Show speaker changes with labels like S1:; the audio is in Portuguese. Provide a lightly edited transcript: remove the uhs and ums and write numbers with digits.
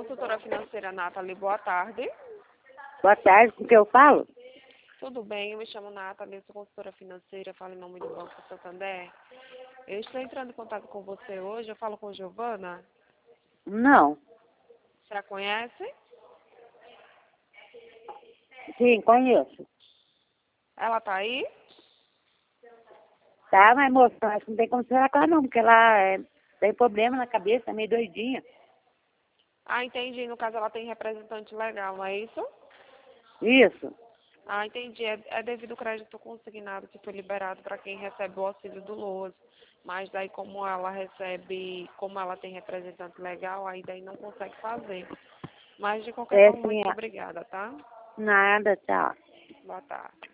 S1: Consultora financeira Nathalie, boa tarde.
S2: Boa tarde, com que eu falo?
S1: Tudo bem, eu me chamo Nathalie, sou consultora financeira, falo em nome do Banco Santander. Eu estou entrando em contato com você hoje, eu falo com Giovana.
S2: Não.
S1: Você a conhece?
S2: Sim, conheço.
S1: Ela tá aí?
S2: Tá, mas moça, acho que não tem como falar com ela não, porque ela tem problema na cabeça, é meio doidinha.
S1: Ah, entendi. No caso, ela tem representante legal, não é isso?
S2: Isso.
S1: Ah, entendi. É devido ao crédito consignado que foi liberado para quem recebe o auxílio do LOAS. Mas daí, como ela tem representante legal, aí daí não consegue fazer. Mas, de qualquer
S2: É
S1: forma,
S2: sim,
S1: muito obrigada, tá?
S2: nada, tchau.
S1: Boa tarde.